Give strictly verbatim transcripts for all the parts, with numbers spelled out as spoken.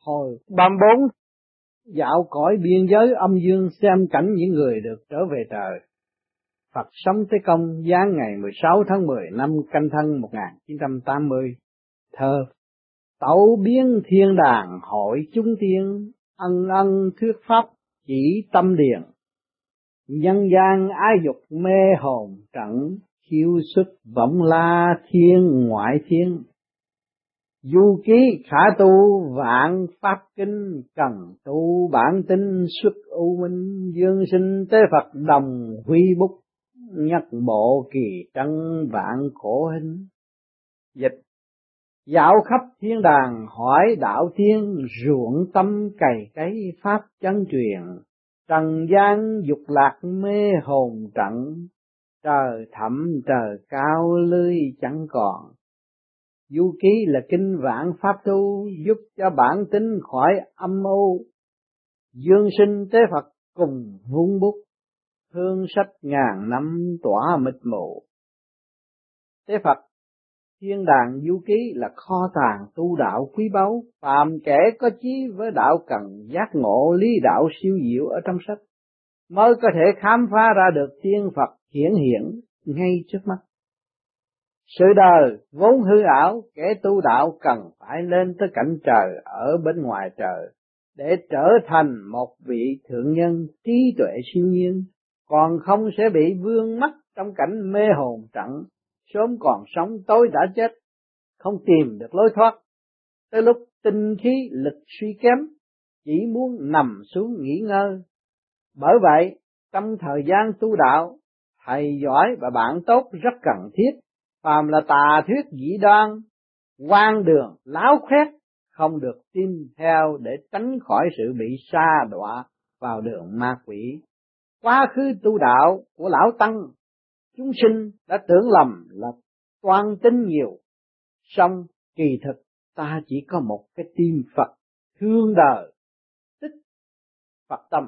Hồi ba mươi bốn, dạo cõi biên giới âm dương xem cảnh những người được trở về trời. Phật sống Tế Công giáng ngày mười sáu tháng mười năm Canh Thân một nghìn chín trăm tám mươi. Thơ: Tẩu biến thiên đàng hội chúng tiên, ân ân thuyết pháp chỉ tâm điền. Nhân gian ái dục mê hồn trận, khiêu xuất vọng la thiên ngoại thiên. Du ký khả tu vạn pháp kinh, cần tu bản tinh xuất ưu minh. Dương sinh tế Phật đồng huy bút, nhất bộ kỳ trân vạn khổ hình. Dịch: dạo khắp thiên đàng hỏi đạo tiên, ruộng tâm cày cấy pháp chân truyền. Trần gian dục lạc mê hồn trận, trời thẳm trời cao lưới chẳng còn. Du ký là kinh vạn pháp tu, giúp cho bản tính khỏi âm u. Dương sinh tế Phật cùng vun bút, hương sách ngàn năm tỏa mịt mù. Tế Phật thiên đàng du ký là kho tàng tu đạo quý báu, phàm kẻ có chí với đạo cần giác ngộ lý đạo siêu diệu ở trong sách, mới có thể khám phá ra được thiên Phật hiển hiện ngay trước mắt. Sự đời vốn hư ảo, kẻ tu đạo cần phải lên tới cảnh trời ở bên ngoài trời, để trở thành một vị thượng nhân trí tuệ siêu nhiên, còn không sẽ bị vương mắc trong cảnh mê hồn trận, sớm còn sống tối đã chết, không tìm được lối thoát. Tới lúc tinh khí lực suy kém, chỉ muốn nằm xuống nghỉ ngơi. Bởi vậy, trong thời gian tu đạo, thầy giỏi và bạn tốt rất cần thiết. Phàm là tà thuyết dị đoan, hoang đường, láo khoét, không được tin theo để tránh khỏi sự bị sa đọa vào đường ma quỷ. Quá khứ tu đạo của lão tăng, chúng sinh đã tưởng lầm là toan tin nhiều, song kỳ thực ta chỉ có một cái tim Phật thương đời, tích Phật tâm,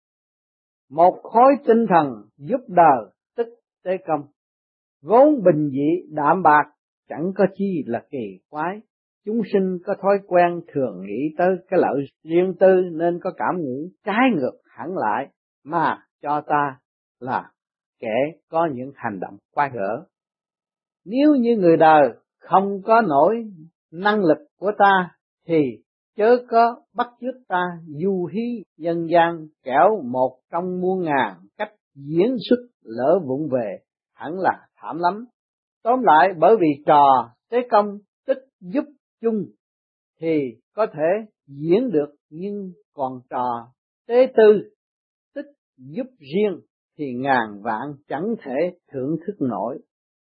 một khối tinh thần giúp đời, tích Tế Công. Vốn bình dị đạm bạc, chẳng có chi là kỳ quái. Chúng sinh có thói quen thường nghĩ tới cái lợi riêng tư, nên có cảm nghĩ trái ngược hẳn lại, mà cho ta là kẻ có những hành động quái gở. Nếu như người đời không có nổi năng lực của ta, thì chớ có bắt chước ta du hí nhân gian, kẻo một trong muôn ngàn cách diễn xuất lỡ vụng về, hẳn là thảm lắm. Tóm lại, bởi vì trò Tế Công tích giúp chung thì có thể diễn được, nhưng còn trò Tế Tư tích giúp riêng thì ngàn vạn chẳng thể thưởng thức nổi.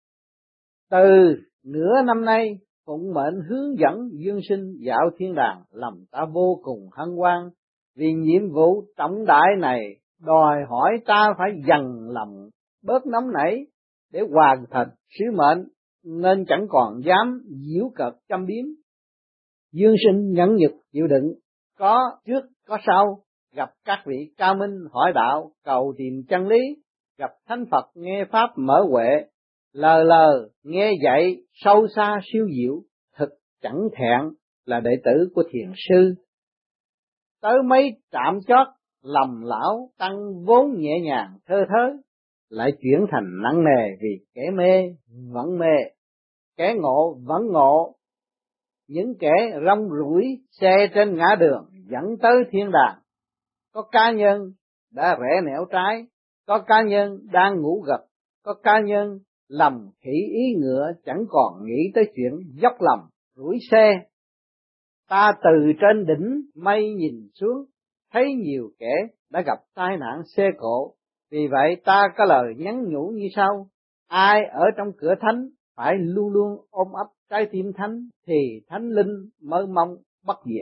Từ nửa năm nay, phụng mệnh hướng dẫn dương sinh dạo thiên đàng, làm ta vô cùng hân hoan, vì nhiệm vụ trọng đại này đòi hỏi ta phải dằn lòng bớt nóng nảy để hoàn thành sứ mệnh, nên chẳng còn dám giễu cợt châm biếm. Dương sinh nhẫn nhục chịu đựng, có trước có sau, gặp các vị cao minh hỏi đạo cầu tìm chân lý, gặp thánh Phật nghe pháp mở huệ, lờ lờ nghe dạy sâu xa siêu diệu, thực chẳng thẹn là đệ tử của thiền sư. Tới mấy trạm chót, lòng lão tăng vốn nhẹ nhàng thơ thớ, lại chuyển thành nặng nề, vì kẻ mê vẫn mê, kẻ ngộ vẫn ngộ. Những kẻ rong ruổi xe trên ngã đường dẫn tới thiên đàng, có cá nhân đã rẽ nẻo trái, có cá nhân đang ngủ gật, có cá nhân lầm khỉ ý ngựa, chẳng còn nghĩ tới chuyện dốc lòng rủi xe. Ta từ trên đỉnh mây nhìn xuống, thấy nhiều kẻ đã gặp tai nạn xe cộ. Vì vậy ta có lời nhắn nhủ như sau: ai ở trong cửa thánh phải luôn luôn ôm ấp trái tim thánh, thì thánh linh mới mong bất diệt.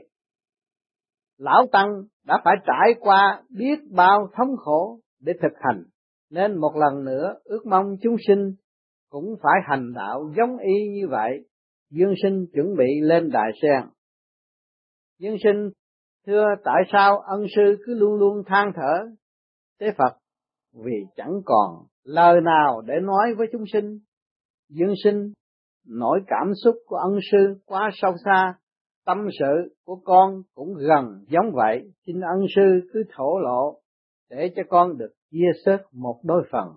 Lão tăng đã phải trải qua biết bao thống khổ để thực hành, nên một lần nữa ước mong chúng sinh cũng phải hành đạo giống y như vậy. Dương sinh chuẩn bị lên đại sen. Dương sinh thưa, tại sao ân sư cứ luôn luôn than thở? Tế Phật: vì chẳng còn lời nào để nói với chúng sinh. Dương sinh: nỗi cảm xúc của ân sư quá sâu xa, Tâm sự của con cũng gần giống vậy, xin ân sư cứ thổ lộ để cho con được chia sớt một đôi phần.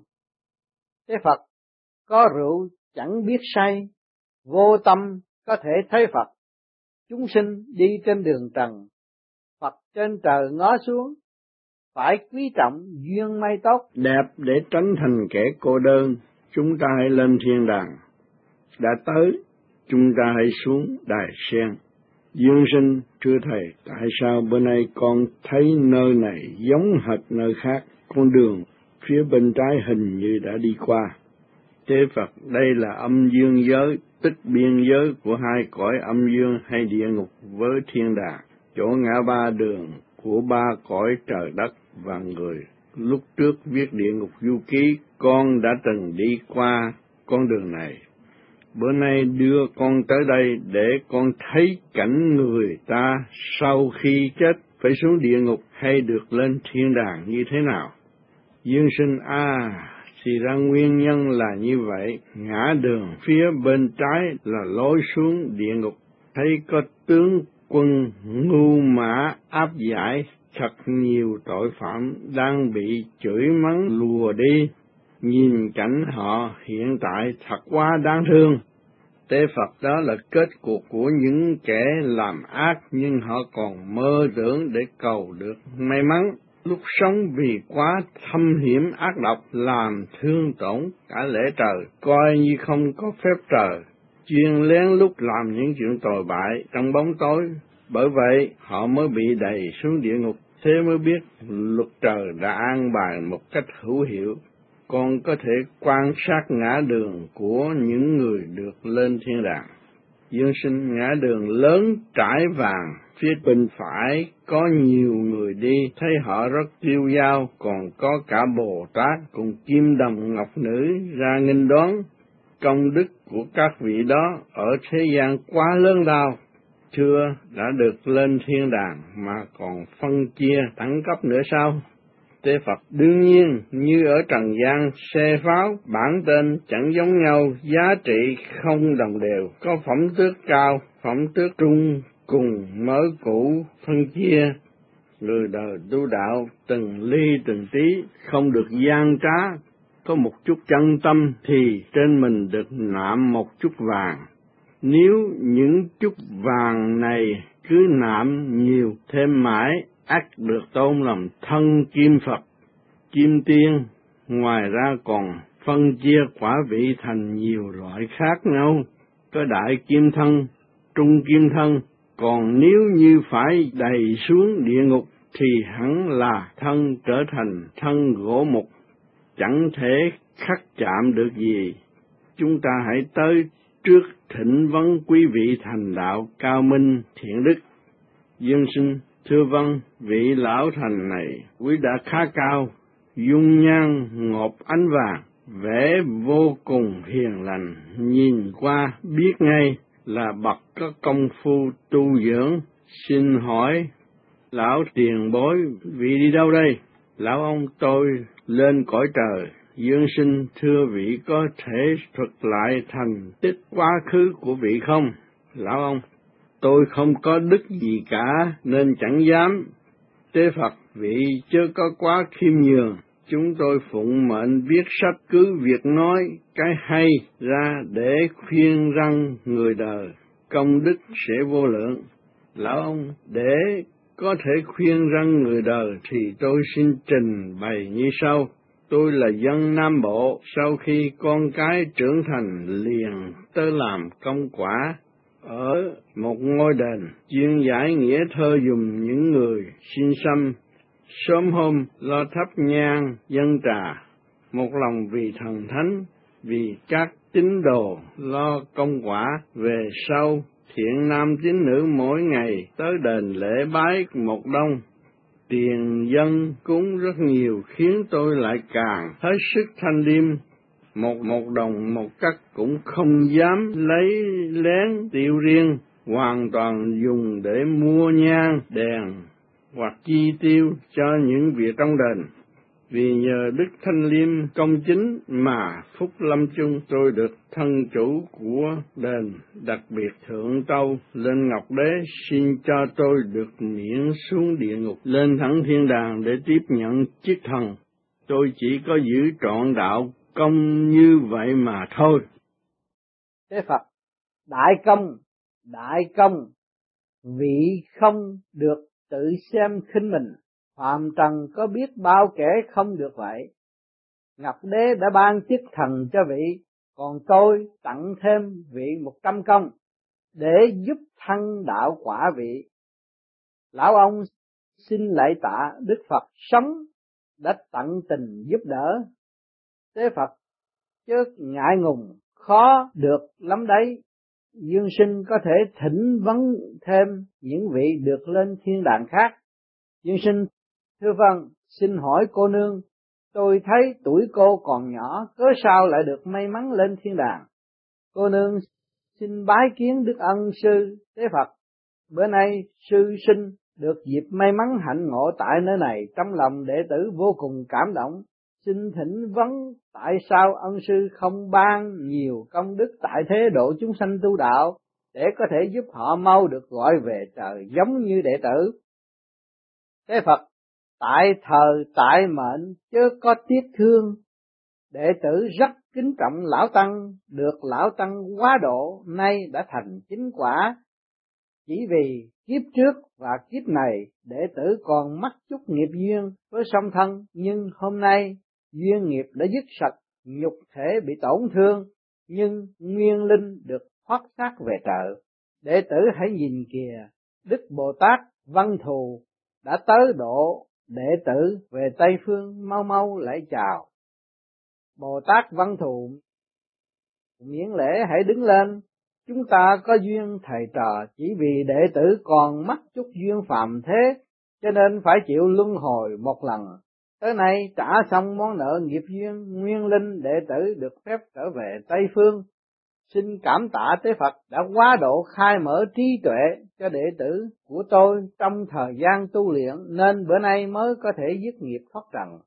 Thế Phật có rượu chẳng biết say, vô tâm có thể thấy Phật. Chúng sinh đi trên đường trần, Phật trên trời ngó xuống, phải quý trọng duyên may tốt. Đẹp để tránh thành kẻ cô đơn, chúng ta hãy lên thiên đàng. Đã tới, chúng ta hãy xuống đài sen. Dương sinh, thưa Thầy, tại sao bữa nay con thấy nơi này giống hệt nơi khác, con đường phía bên trái hình như đã đi qua. Thế Phật, đây là âm dương giới, tức biên giới của hai cõi âm dương hay địa ngục với thiên đàng, chỗ ngã ba đường của ba cõi trời đất và người. Lúc trước viết địa ngục du ký, con đã từng đi qua con đường này. Bữa nay đưa con tới đây để con thấy cảnh người ta sau khi chết phải xuống địa ngục hay được lên thiên đàng như thế nào. Dương sinh a, thì ra nguyên nhân là như vậy. Ngã đường phía bên trái là lối xuống địa ngục. Thấy có tướng quân ngu mã áp giải, thật nhiều tội phạm đang bị chửi mắng lùa đi. Nhìn cảnh họ hiện tại thật quá đáng thương. Tế Phật, đó là kết cuộc của những kẻ làm ác, nhưng họ còn mơ tưởng để cầu được may mắn. Lúc sống vì quá thâm hiểm ác độc, làm thương tổn cả lễ trời, coi như không có phép trời, chuyên lén lút làm những chuyện tồi bại trong bóng tối. Bởi vậy họ mới bị đày xuống địa ngục. Thế mới biết luật trời đã an bài một cách hữu hiệu. Con có thể quan sát ngã đường của những người được lên thiên đàng. Dương sinh, ngã đường lớn trải vàng, phía bên phải có nhiều người đi, thấy họ rất tiêu dao, còn có cả Bồ Tát cùng kim đồng ngọc nữ ra nghênh đón. Công đức của các vị đó ở thế gian quá lớn lao, chưa đã được lên thiên đàng mà còn phân chia đẳng cấp nữa sao? Tế Phật, đương nhiên như ở trần gian, xe pháo bản tên chẳng giống nhau, giá trị không đồng đều, có phẩm tước cao, phẩm tước trung, cùng mới cũ phân chia. Người đời tu đạo từng ly từng tí, không được gian trá, có một chút chân tâm thì trên mình được nạm một chút vàng. Nếu những chút vàng này cứ nạm nhiều thêm mãi, ắt được tôn làm thân kim Phật, kim tiên. Ngoài ra còn phân chia quả vị thành nhiều loại khác nhau, có đại kim thân, trung kim thân. Còn nếu như phải đầy xuống địa ngục thì hẳn là thân trở thành thân gỗ mục, chẳng thể khắc chạm được gì. Chúng ta hãy tới trước thỉnh vấn quý vị thành đạo cao minh thiện đức. Dương sinh, thưa vâng, vị lão thành này quý đã khá cao, dung nhan ngọc ánh vàng, vẻ vô cùng hiền lành, nhìn qua biết ngay là bậc có công phu tu dưỡng. Xin hỏi lão tiền bối, vị đi đâu đây? Lão ông, tôi lên cõi trời. Dương sinh, thưa vị có thể thuật lại thành tích quá khứ của vị không? Lão ông, tôi không có đức gì cả nên chẳng dám. Tế Phật, vị chớ có quá khiêm nhường, chúng tôi phụng mệnh viết sách cứ việc nói cái hay ra để khuyên răn người đời, công đức sẽ vô lượng. Lão ông, để có thể khuyên răn người đời thì tôi xin trình bày như sau. Tôi là dân Nam Bộ, sau khi con cái trưởng thành liền tới làm công quả ở một ngôi đền, chuyên giải nghĩa thơ dùm những người xin xăm. Sớm hôm lo thắp nhang dân trà, một lòng vì thần thánh, vì các tín đồ lo công quả. Về sau thiện nam tín nữ mỗi ngày tới đền lễ bái một đông, tiền dân cúng rất nhiều khiến tôi lại càng hết sức thanh liêm. Một một đồng một cắt cũng không dám lấy lén tiêu riêng, hoàn toàn dùng để mua nhang đèn hoặc chi tiêu cho những việc trong đền. Vì nhờ đức Thanh Liêm công chính mà phúc lâm chung, tôi được thân chủ của đền, đặc biệt thượng tâu lên Ngọc Đế xin cho tôi được miễn xuống địa ngục, lên thẳng thiên đàng để tiếp nhận chức thần. Tôi chỉ có giữ trọn đạo công như vậy mà thôi. Thế Phật, đại công, đại công, vị không được tự xem khinh mình, phàm trần có biết bao kẻ không được vậy. Ngọc Đế đã ban chức thần cho vị, còn tôi tặng thêm vị một trăm công, để giúp thăng đạo quả vị. Lão ông xin lạy tạ Đức Phật sống đã tận tình giúp đỡ. Thế Phật chớ ngại ngùng, khó được lắm đấy. Dương sinh có thể thỉnh vấn thêm những vị được lên thiên đàng khác. Dương sinh thưa vâng, xin hỏi cô nương, tôi thấy tuổi cô còn nhỏ, cớ sao lại được may mắn lên thiên đàng? Cô nương xin bái kiến Đức Ân Sư. Thế Phật, bữa nay sư sinh được dịp may mắn hạnh ngộ tại nơi này, trong lòng đệ tử vô cùng cảm động. Xin thỉnh vấn tại sao Ân Sư không ban nhiều công đức tại thế độ chúng sanh tu đạo, để có thể giúp họ mau được gọi về trời giống như đệ tử. Thế Phật, tại thờ tại mệnh chớ có tiếc thương, đệ tử rất kính trọng lão tăng, được lão tăng quá độ, nay đã thành chính quả. Chỉ vì kiếp trước và kiếp này đệ tử còn mắc chút nghiệp duyên với song thân, nhưng hôm nay duyên nghiệp đã dứt sạch, nhục thể bị tổn thương, nhưng nguyên linh được thoát xác về trời. Đệ tử hãy nhìn kìa, Đức Bồ Tát Văn Thù đã tới độ đệ tử về Tây Phương, mau mau lạy chào. Bồ Tát Văn Thù miễn lễ hãy đứng lên. Chúng ta có duyên thầy trò, chỉ vì đệ tử còn mắc chút duyên phàm thế, cho nên phải chịu luân hồi một lần. Tới nay trả xong món nợ nghiệp duyên, nguyên linh đệ tử được phép trở về Tây Phương. Xin cảm tạ Tế Phật đã quá độ khai mở trí tuệ cho đệ tử của tôi trong thời gian tu luyện, nên bữa nay mới có thể dứt nghiệp thoát trần.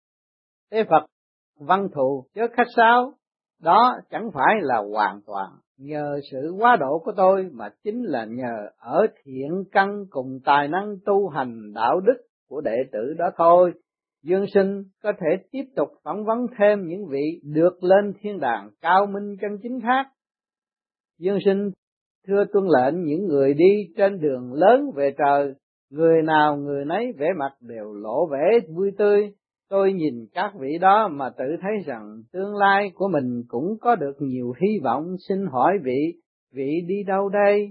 Tế Phật Văn Thù chớ khách sáo, đó chẳng phải là hoàn toàn nhờ sự quá độ của tôi, mà chính là nhờ ở thiện căn cùng tài năng tu hành đạo đức của đệ tử đó thôi. Dương sinh có thể tiếp tục phỏng vấn thêm những vị được lên thiên đàng cao minh chân chính khác. Dương sinh thưa tuân lệnh những người đi trên đường lớn về trời, người nào người nấy vẻ mặt đều lộ vẻ vui tươi. Tôi nhìn các vị đó mà tự thấy rằng tương lai của mình cũng có được nhiều hy vọng. Xin hỏi vị, vị đi đâu đây?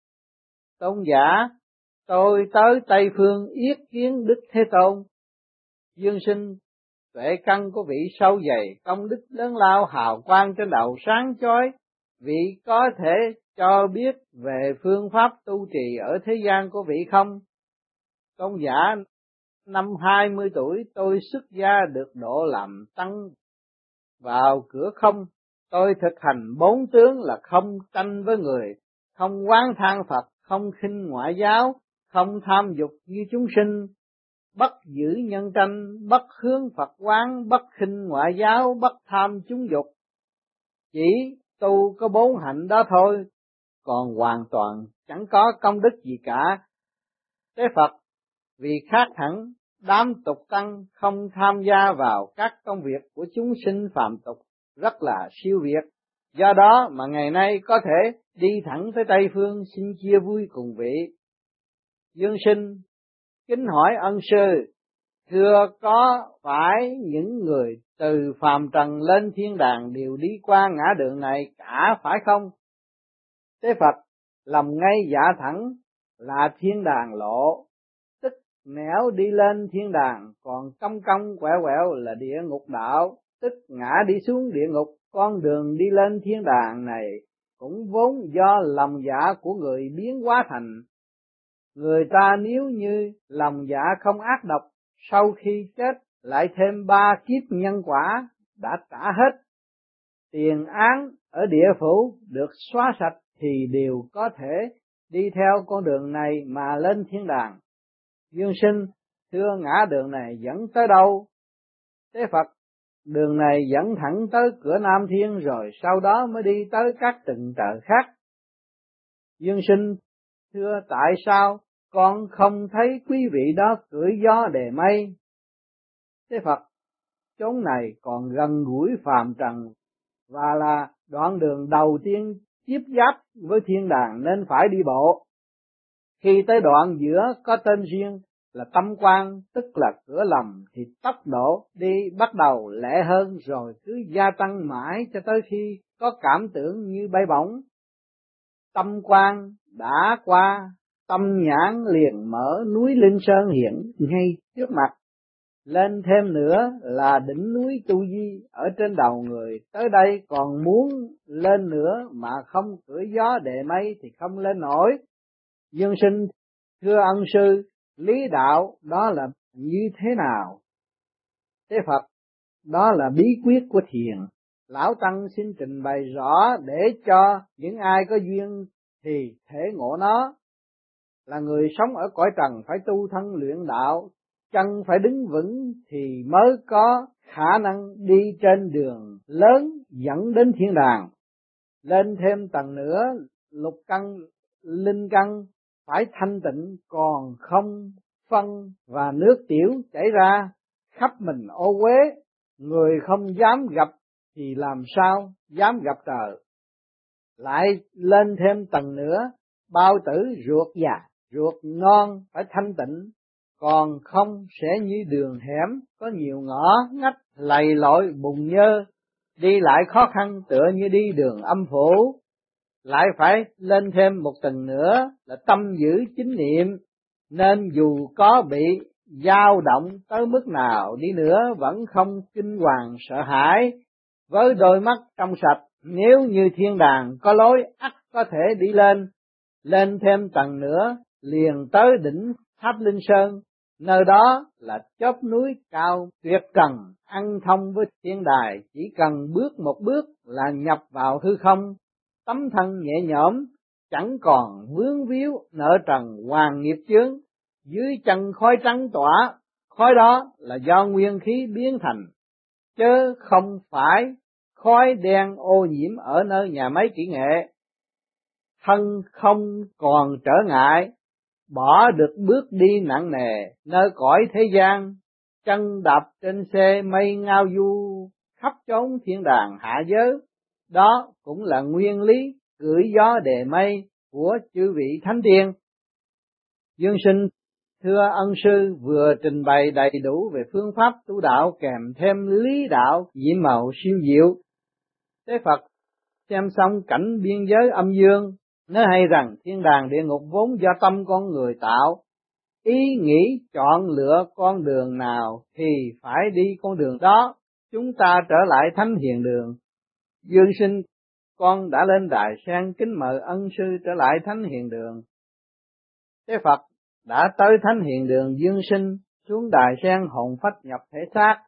Tôn giả, tôi tới Tây Phương yết kiến Đức Thế Tôn. Dương sinh, tuệ căn của vị sâu dày, công đức lớn lao, hào quang trên đầu sáng chói. Vị có thể cho biết về phương pháp tu trì ở thế gian của vị không? Tôn giả, năm hai mươi tuổi tôi xuất gia được độ làm tăng vào cửa không. Tôi thực hành bốn tướng là không tranh với người, không oán than Phật, không khinh ngoại giáo, không tham dục như chúng sinh, bất giữ nhân tranh, bất hướng Phật quán, bất khinh ngoại giáo, bất tham chúng dục. Chỉ tu có bốn hạnh đó thôi, còn hoàn toàn chẳng có công đức gì cả. Thế Phật vì khác hẳn đám tục tăng không tham gia vào các công việc của chúng sinh phàm tục, rất là siêu việt. Do đó mà ngày nay có thể đi thẳng tới Tây Phương xin chia vui cùng vị. Dương sinh kính hỏi ân sư, thưa có phải những người từ phàm trần lên thiên đàng đều đi qua ngã đường này cả phải không? Thế Phật lầm ngay dạ thẳng là thiên đàng lộ, tức nẻo đi lên thiên đàng, còn cong cong quẹo quẹo là địa ngục đạo, tức ngã đi xuống địa ngục. Con đường đi lên thiên đàng này cũng vốn do lòng dạ của người biến hóa thành. Người ta nếu như lòng dạ không ác độc, sau khi chết lại thêm ba kiếp nhân quả đã trả hết tiền án ở địa phủ được xóa sạch, thì đều có thể đi theo con đường này mà lên thiên đàng. Dương sinh thưa ngã đường này dẫn tới đâu? Thế Phật đường này dẫn thẳng tới cửa Nam Thiên, rồi sau đó mới đi tới các tầng trời khác. Dương sinh thưa, tại sao con không thấy quý vị đó cưỡi gió đề mây? Thế Phật, chốn này còn gần gũi phàm trần và là đoạn đường đầu tiên tiếp giáp với thiên đàng nên phải đi bộ. Khi tới đoạn giữa có tên riêng là tâm quan, tức là cửa lầm, thì tốc độ đi bắt đầu lẹ hơn, rồi cứ gia tăng mãi cho tới khi có cảm tưởng như bay bổng. Tâm quan đã qua, tâm nhãn liền mở, núi Linh Sơn hiện ngay trước mặt. Lên thêm nữa là đỉnh núi Tu Di ở trên đầu người, tới đây còn muốn lên nữa mà không cưỡi gió đề mây thì không lên nổi. Dương sinh thưa ân sư, lý đạo đó là như thế nào? Thế Phật, đó là bí quyết của thiền. Lão Tăng xin trình bày rõ để cho những ai có duyên thì thể ngộ nó. Là người sống ở cõi trần phải tu thân luyện đạo, chân phải đứng vững thì mới có khả năng đi trên đường lớn dẫn đến thiên đàng. Lên thêm tầng nữa, lục căn, linh căn phải thanh tịnh, còn không phân và nước tiểu chảy ra khắp mình ô uế, người không dám gặp thì làm sao dám gặp trời. Lại lên thêm tầng nữa, bao tử ruột già, ruột non phải thanh tịnh, còn không sẽ như đường hẻm có nhiều ngõ ngách lầy lội bùn nhơ, đi lại khó khăn tựa như đi đường âm phủ. Lại phải lên thêm một tầng nữa là tâm giữ chính niệm, nên dù có bị dao động tới mức nào đi nữa vẫn không kinh hoàng sợ hãi. Với đôi mắt trong sạch, nếu như thiên đàng có lối ắt có thể đi lên. Lên thêm tầng nữa liền tới đỉnh tháp Linh Sơn, nơi đó là chóp núi cao tuyệt trần ăn thông với thiên đài, chỉ cần bước một bước là nhập vào hư không, tấm thân nhẹ nhõm, chẳng còn vướng víu nợ trần hoàng nghiệp chướng. Dưới chân khói trắng tỏa, khói đó là do nguyên khí biến thành, chứ không phải khói đen ô nhiễm ở nơi nhà máy kỹ nghệ. Thân không còn trở ngại, bỏ được bước đi nặng nề nơi cõi thế gian, chân đạp trên xe mây ngao du khắp chốn thiên đàng hạ giới. Đó cũng là nguyên lý cưỡi gió đề mây của chư vị thánh tiên. Dương sinh thưa ân sư vừa trình bày đầy đủ về phương pháp tu đạo kèm thêm lý đạo diễm màu siêu diệu. Thế Phật xem xong cảnh biên giới âm dương, nói hay rằng thiên đàng địa ngục vốn do tâm con người tạo, ý nghĩ chọn lựa con đường nào thì phải đi con đường đó. Chúng ta trở lại thánh hiền đường. Dương sinh con đã lên đài sen kính mời ân sư trở lại thánh hiền đường. Thế Phật đã tới thánh hiền đường dương sinh, xuống đài sen hồn phách nhập thể xác.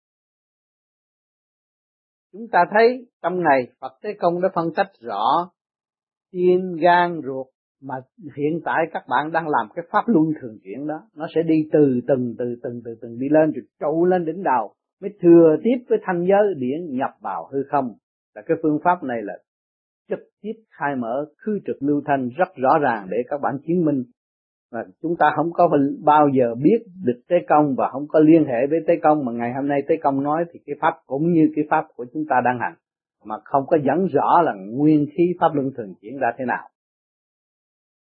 Chúng ta thấy trong này Phật Thế Công đã phân tách rõ tim, gan, ruột, mà hiện tại các bạn đang làm cái pháp luân thường chuyển đó, nó sẽ đi từ từng từ từng từ từng đi lên rồi trụ lên đỉnh đầu, mới thừa tiếp với thanh giới điển nhập vào hư không. Là cái phương pháp này là trực tiếp khai mở khứ trực lưu thanh rất rõ ràng để các bạn chứng minh. Và chúng ta không có bao giờ biết được Tế Công và không có liên hệ với Tế Công, mà ngày hôm nay Tế Công nói thì cái pháp cũng như cái pháp của chúng ta đang hành, mà không có dẫn rõ là nguyên khí pháp luân thường chuyển ra thế nào.